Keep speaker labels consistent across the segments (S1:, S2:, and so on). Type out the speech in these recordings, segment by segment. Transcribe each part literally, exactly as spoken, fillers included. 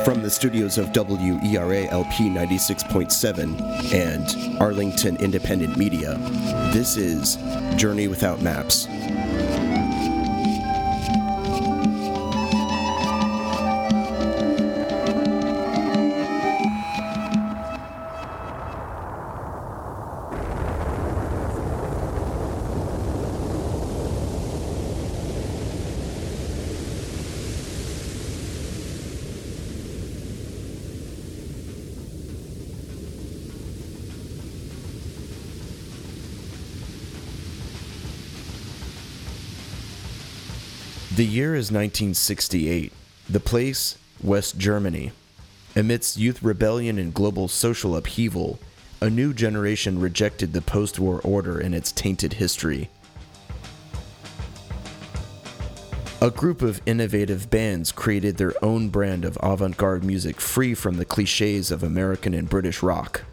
S1: From the studios of W E R A L P ninety-six point seven and Arlington Independent Media, this is Journey Without Maps. The year is nineteen sixty-eight. The place, West Germany. Amidst youth rebellion and global social upheaval, a new generation rejected the post-war order and its tainted history. A group of innovative bands created their own brand of avant-garde music free from the cliches of American and British rock.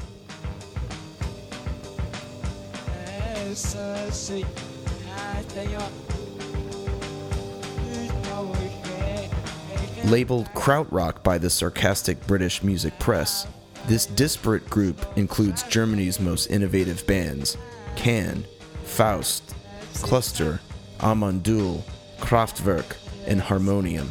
S1: Labeled krautrock by the sarcastic British music press, this disparate group includes Germany's most innovative bands, Can, Faust, Cluster, Amandul, Kraftwerk, and Harmonium.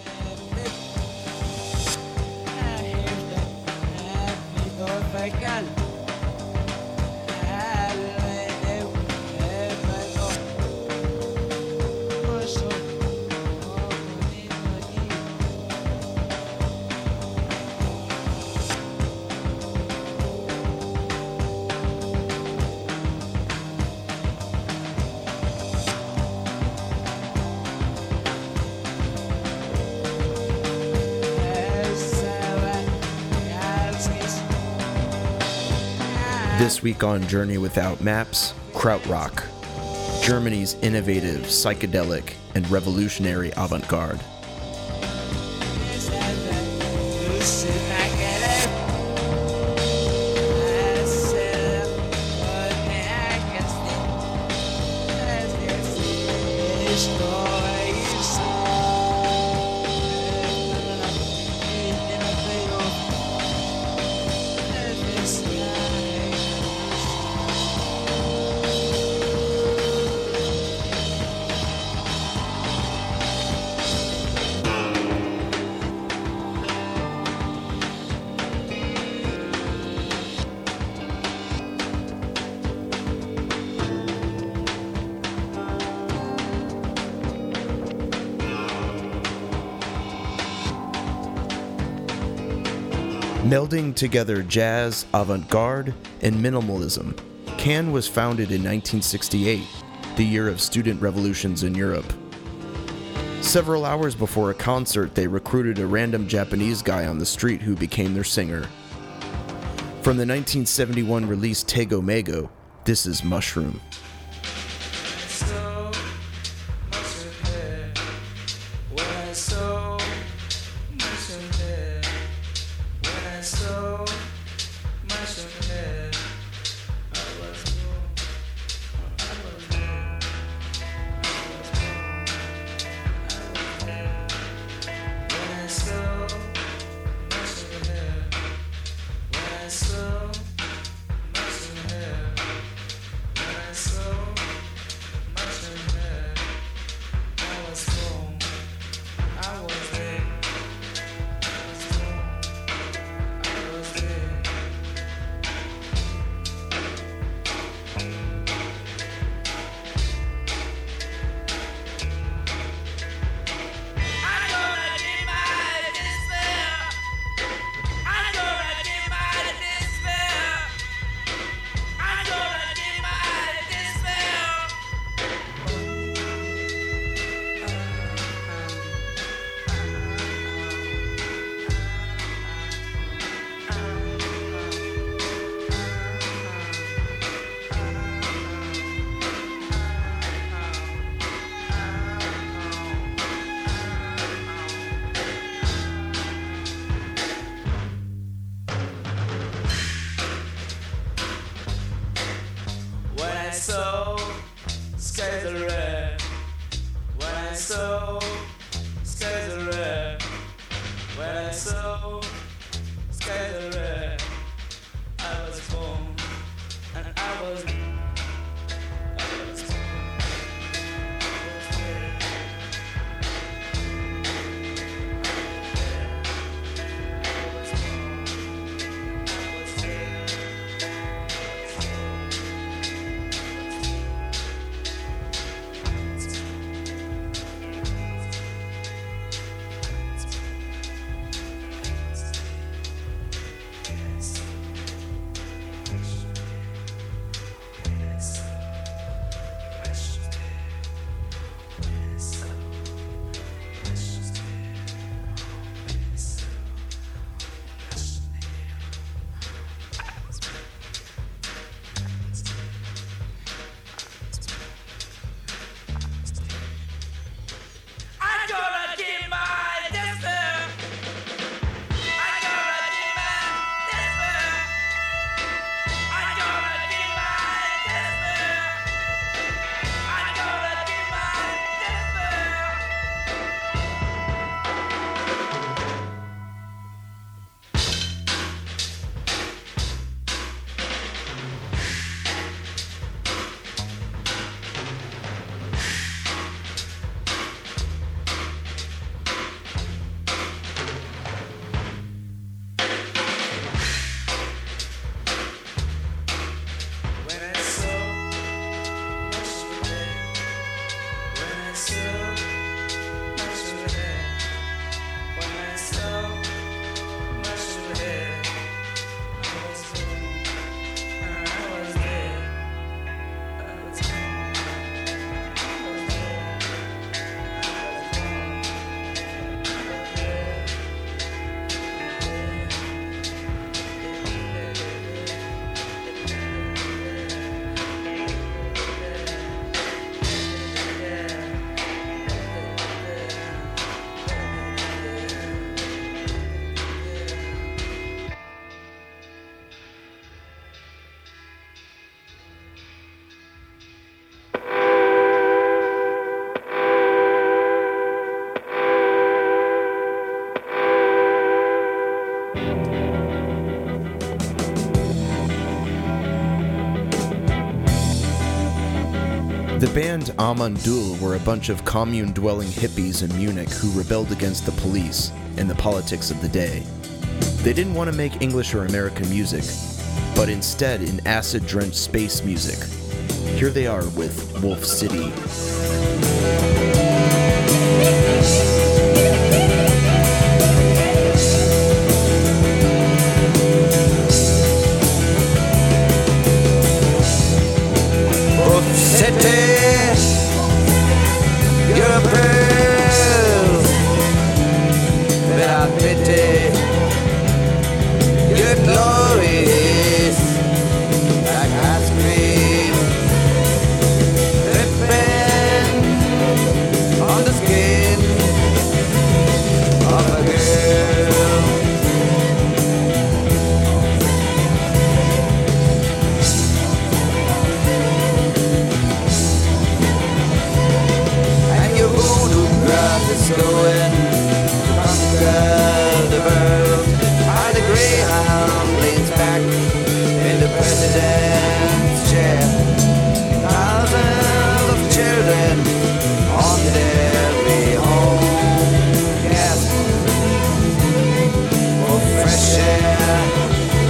S1: This week on Journey Without Maps, krautrock, Germany's innovative, psychedelic, and revolutionary avant-garde. Melding together jazz, avant-garde, and minimalism, Can was founded in nineteen sixty-eight, the year of student revolutions in Europe. Several hours before a concert, they recruited a random Japanese guy on the street who became their singer. From the nineteen seventy-one release Tego Mego, this is Mushroom.
S2: I
S1: The band Amandul were a bunch of commune-dwelling hippies in Munich who rebelled against the police and the politics of the day. They didn't want to make English or American music, but instead in acid-drenched space music. Here they are with Wolf City.
S2: Wolf City, you're a pearl without pity. Your glory is like ice cream dripping on the skin of a girl. And your voodoo grass is going to conquer the world. While the Greyhound leans back in the president's chair. Thousands of children haunted every home. Gasp for fresh air.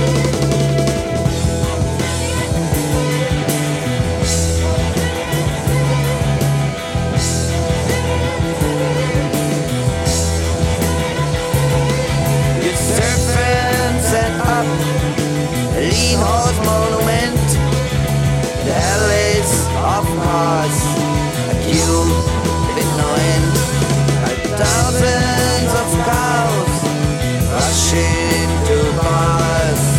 S2: Your serpent set up a lean horse monument. The alleys of Mars, a queue with no end. Thousands of cows rush into bars.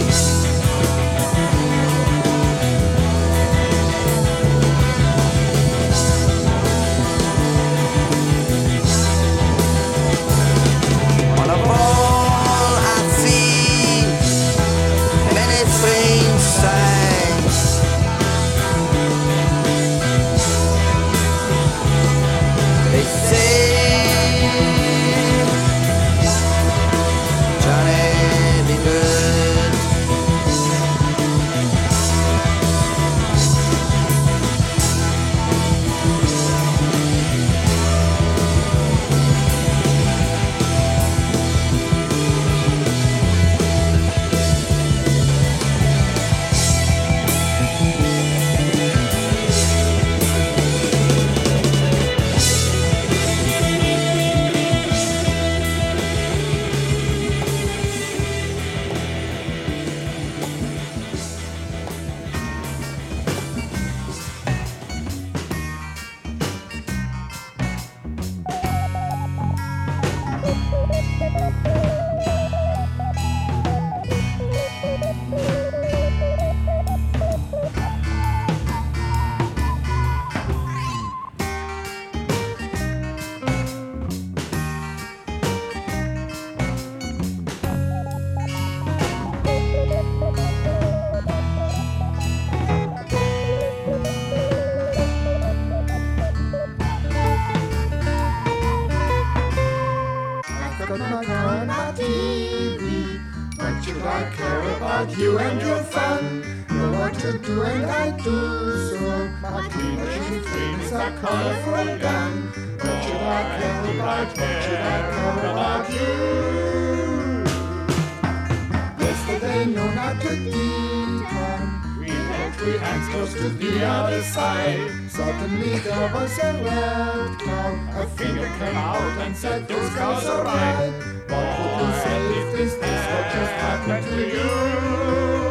S2: On a ball I see many strange signs. They say, Johnny, be good.
S3: Got my car and my T V. What should I care about you and your fun? Know what to do and I do so. My teenage things are colorful gun. What should I care about? What should I care about you? Yesterday, no, not to decon. We had three hands close to the other side. Suddenly there was a red cloud. A finger came out and said, those cows are right. What would you say if this is what just happened to you?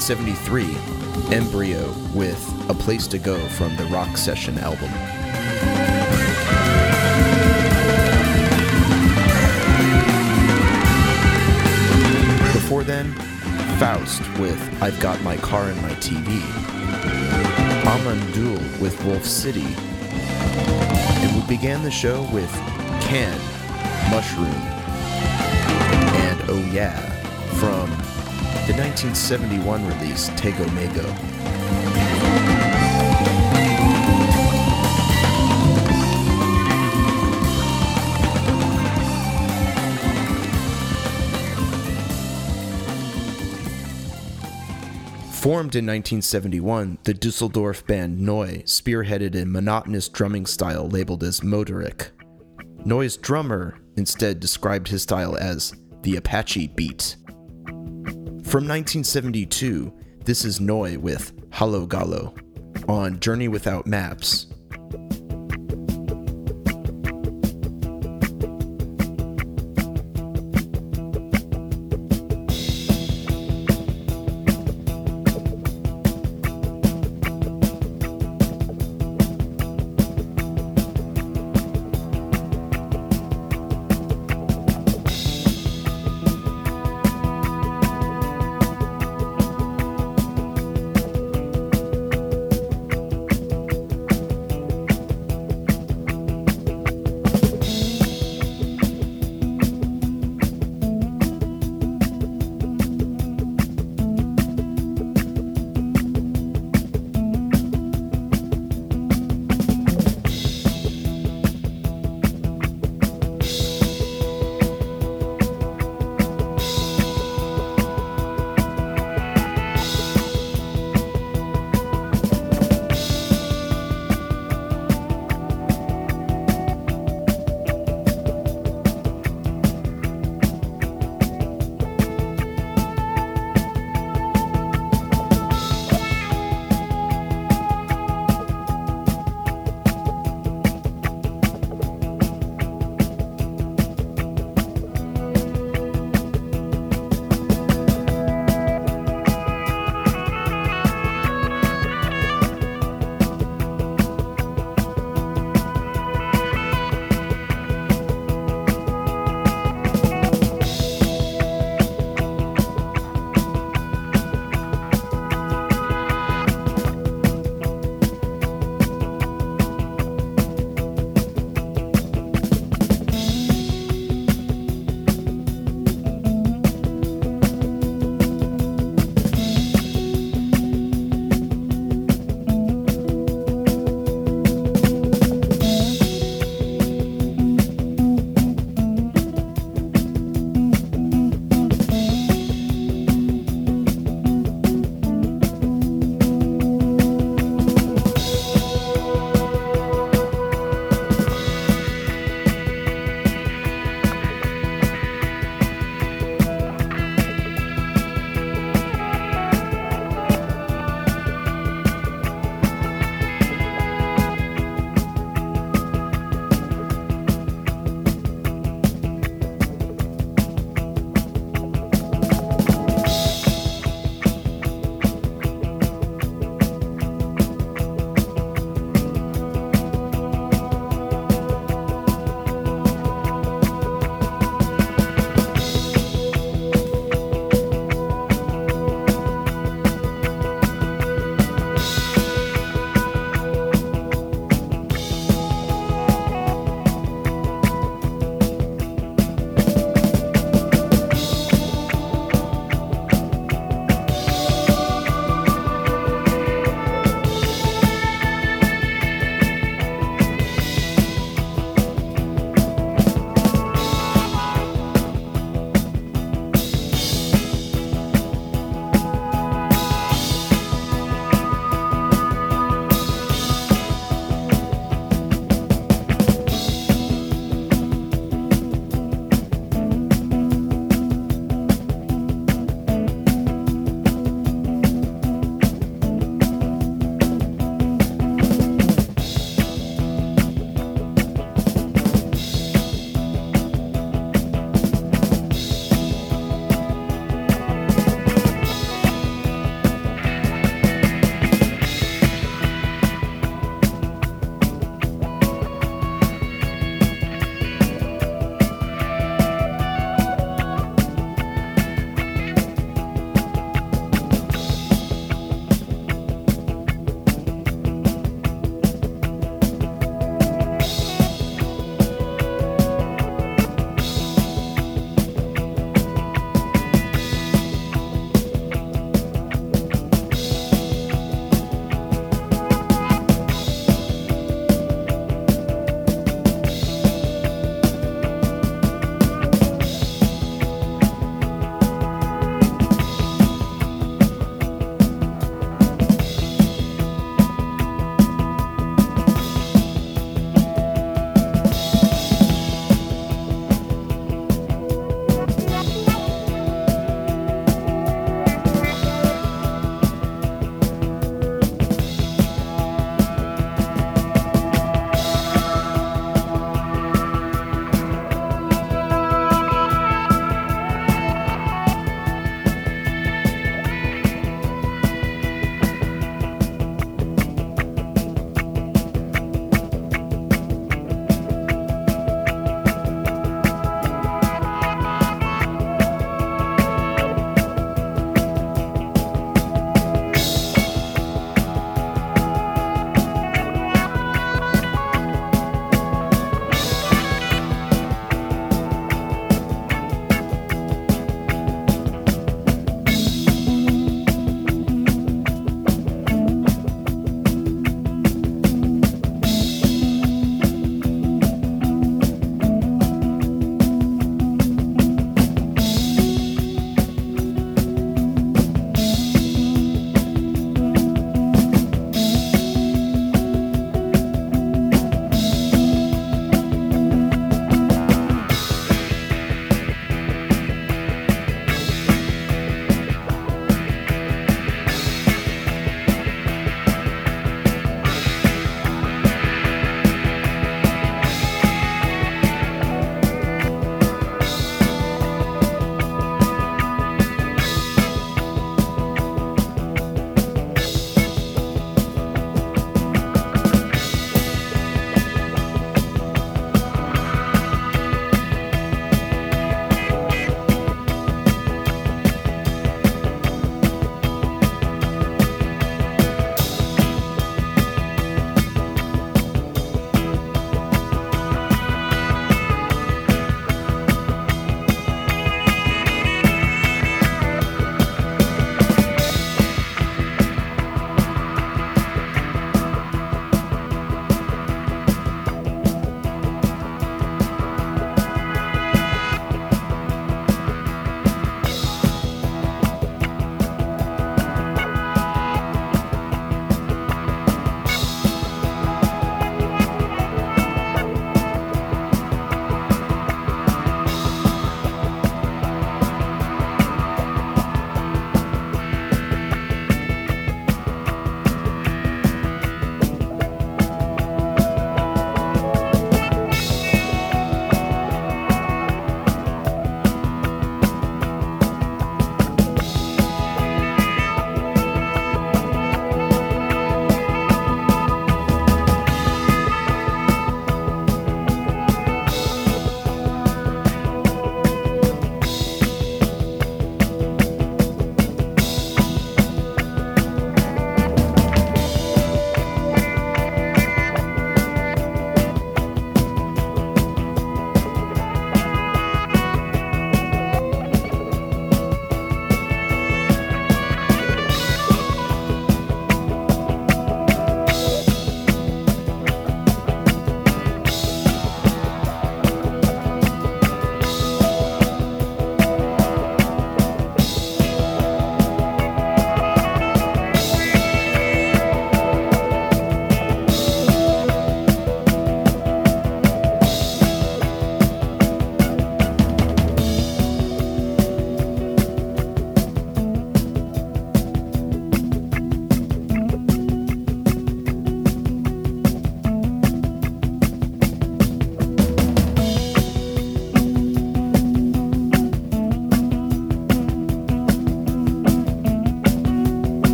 S1: seventy-three, Embryo with A Place to Go from the Rock Session album. Before then, Faust with I've Got My Car and My T V, Amandul with Wolf City, and we began the show with Can, Mushroom, and Oh Yeah from the nineteen seventy-one release Tego Mego. Formed in nineteen seventy-one, the Dusseldorf band Neu spearheaded a monotonous drumming style labeled as Motorik. Neu's drummer instead described his style as the Apache beat. From nineteen seventy-two, this is Neu with Hallo Gallo on Journey Without Maps.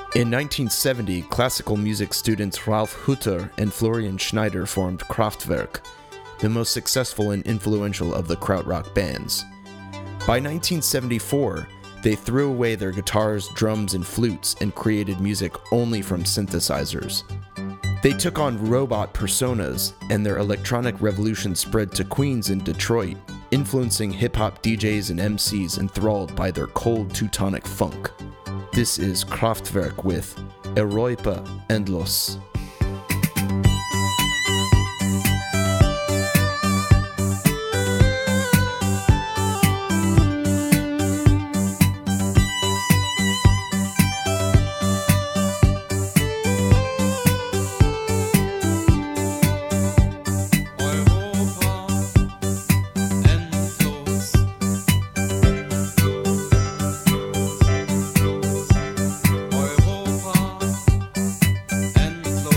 S1: In nineteen seventy, classical music students Ralf Hutter and Florian Schneider formed Kraftwerk, the most successful and influential of the krautrock bands. By nineteen seventy-four, they threw away their guitars, drums, and flutes and created music only from synthesizers. They took on robot personas, and their electronic revolution spread to Queens and Detroit, influencing hip-hop D Js and M Cs enthralled by their cold Teutonic funk. This is Kraftwerk with Europa Endlos.
S4: Europa endlos.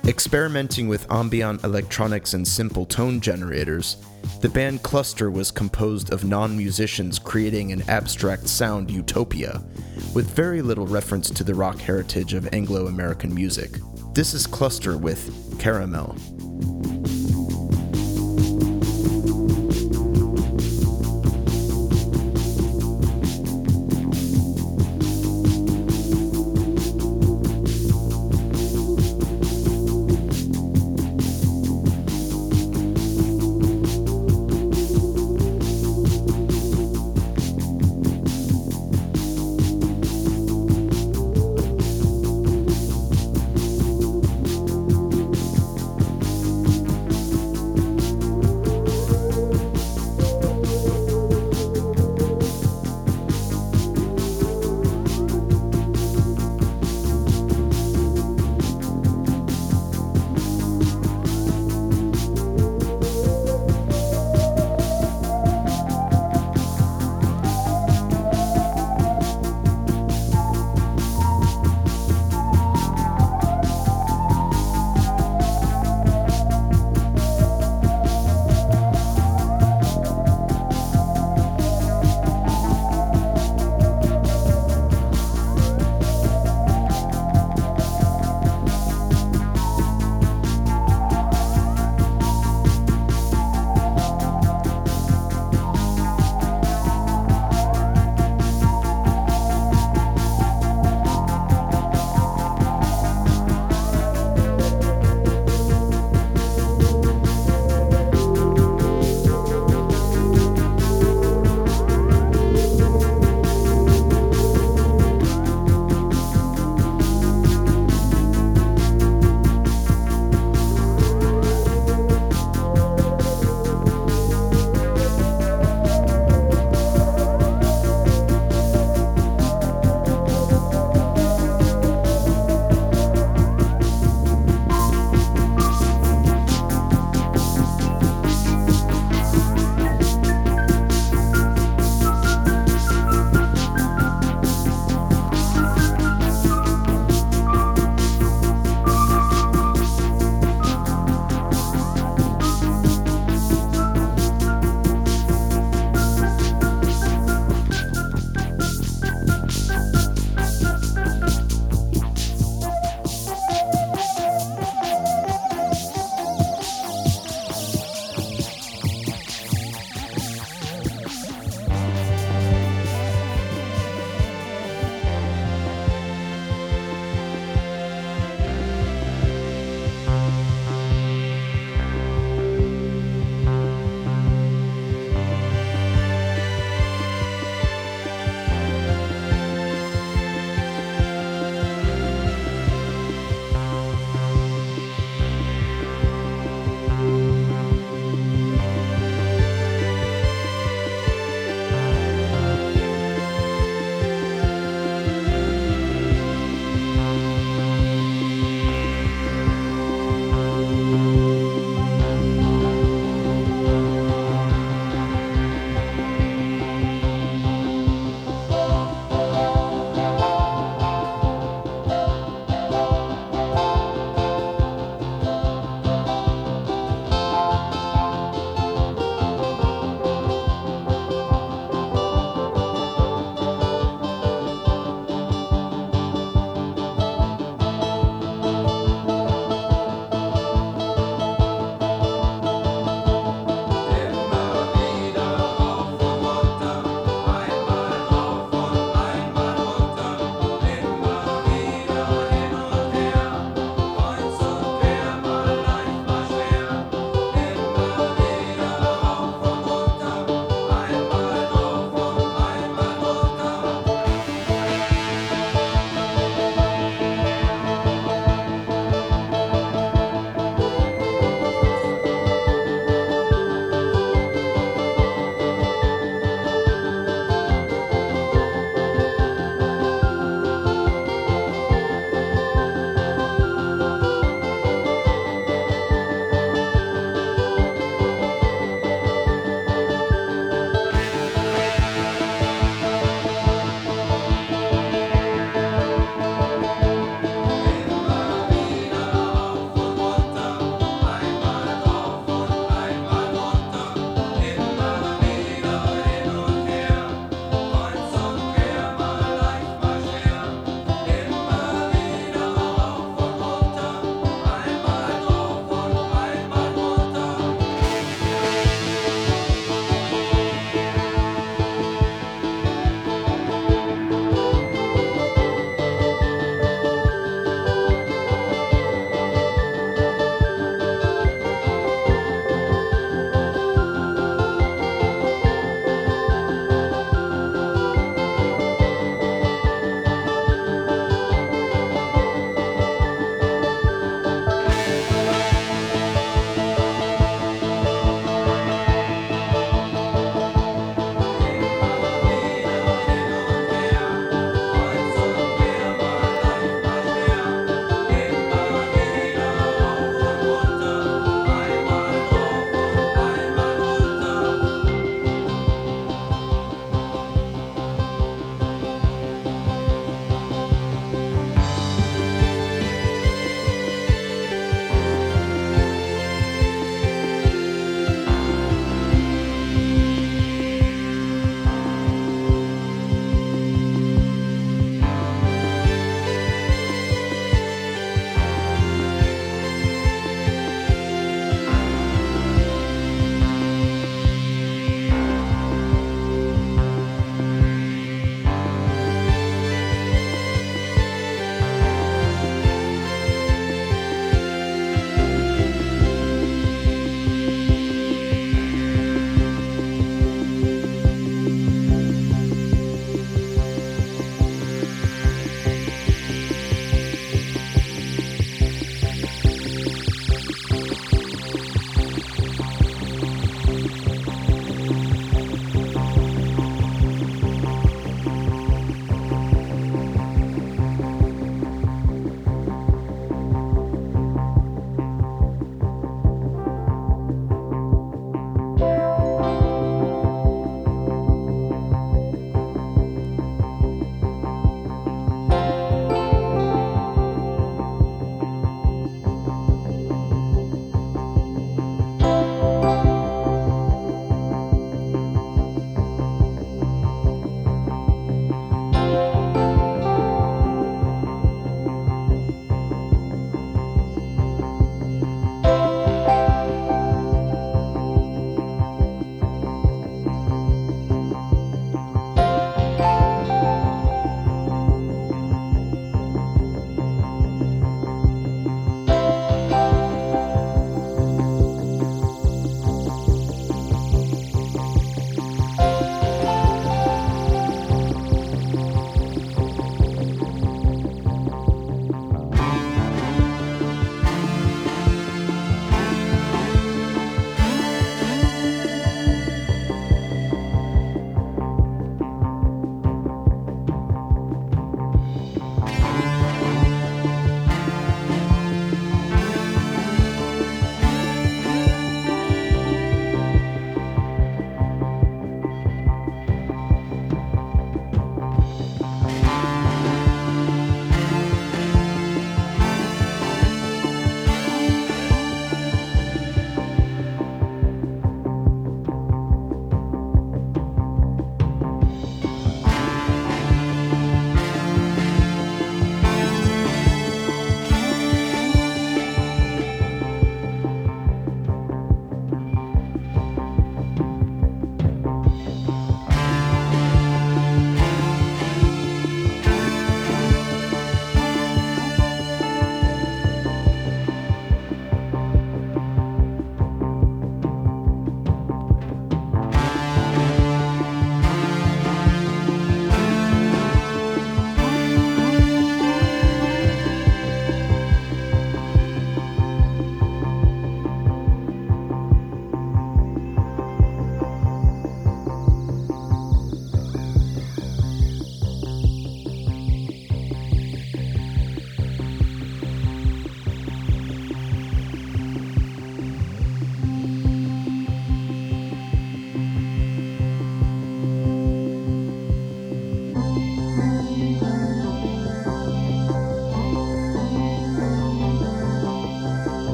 S1: Experimenting with ambient electronics and simple tone generators, the band Cluster was composed of non-musicians creating an abstract sound utopia, with very little reference to the rock heritage of Anglo-American music. This is Cluster with Caramel.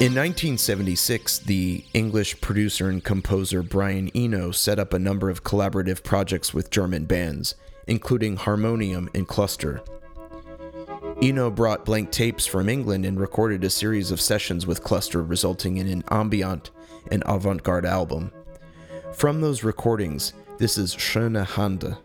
S1: In nineteen seventy-six, the English producer and composer Brian Eno set up a number of collaborative projects with German bands, including Harmonium and Cluster. Eno brought blank tapes from England and recorded a series of sessions with Cluster, resulting in an ambient and avant-garde album. From those recordings, this is Schöne Hände.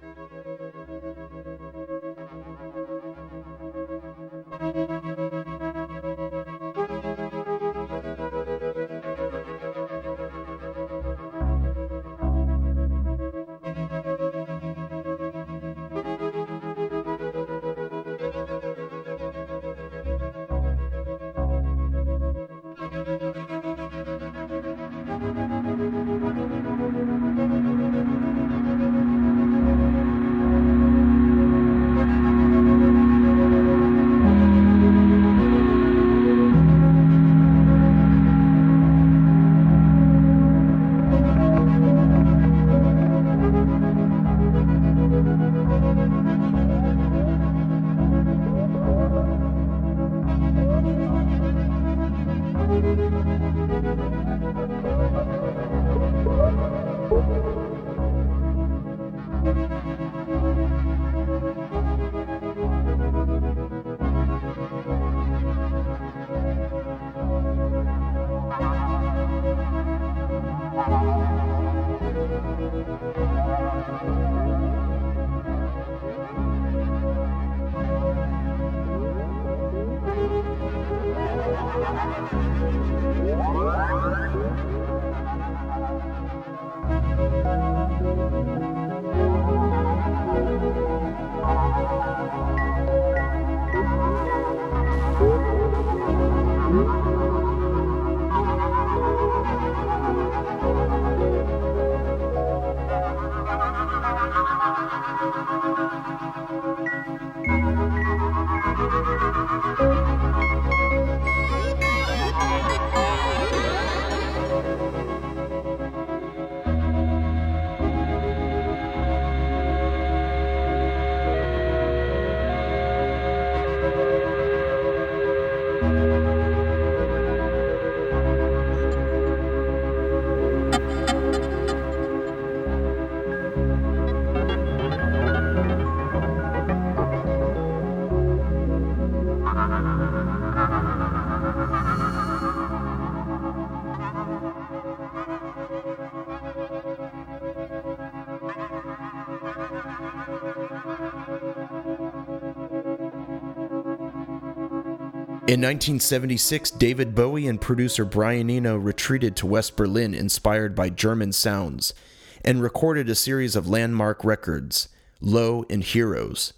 S1: In nineteen seventy-six, David Bowie and producer Brian Eno retreated to West Berlin inspired by German sounds and recorded a series of landmark records, Low and Heroes.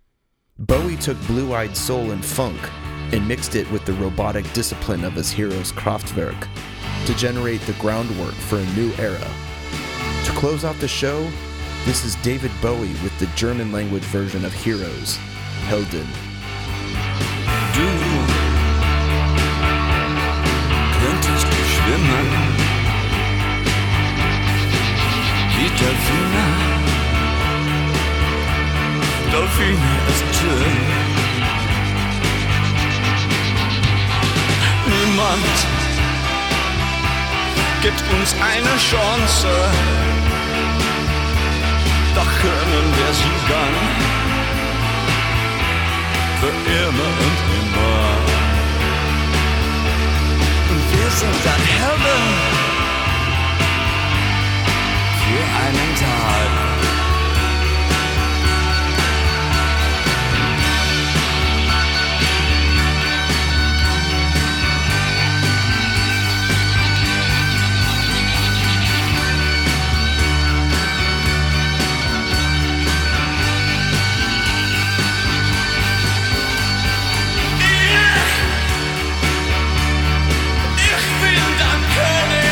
S1: Bowie took blue-eyed soul and funk and mixed it with the robotic discipline of his Heroes Kraftwerk to generate the groundwork for a new era. To close out the show, this is David Bowie with the German-language version of Heroes, Helden.
S4: Du könntest schwimmen wie Delfine. Delfine ist schön. Niemand gibt uns eine Chance, doch können wir sie dann für immer und immer. Und wir sind dann Helden für einen Tag. Ich bin dann König.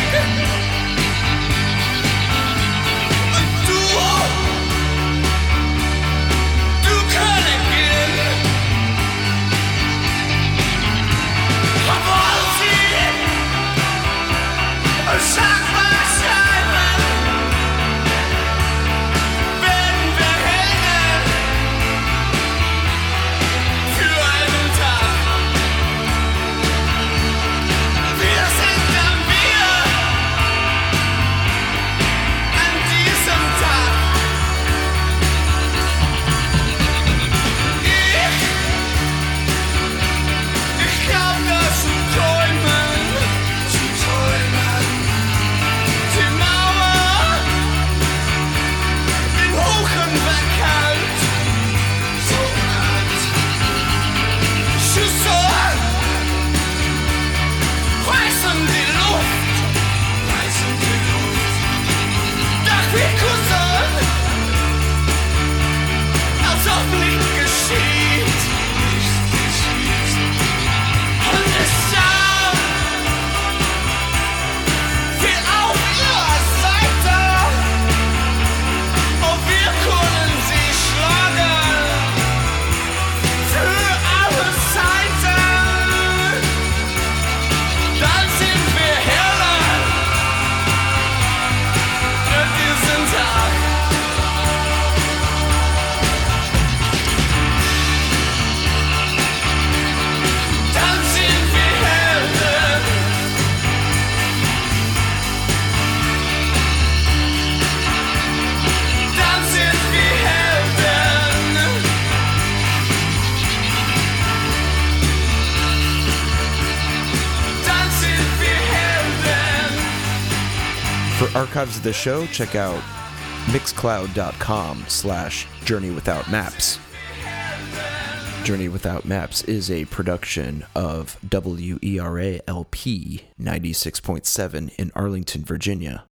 S1: archives of the show, check out mixcloud.com slash journey without maps. Journey Without Maps is a production of W E R A L P ninety-six point seven in Arlington, Virginia.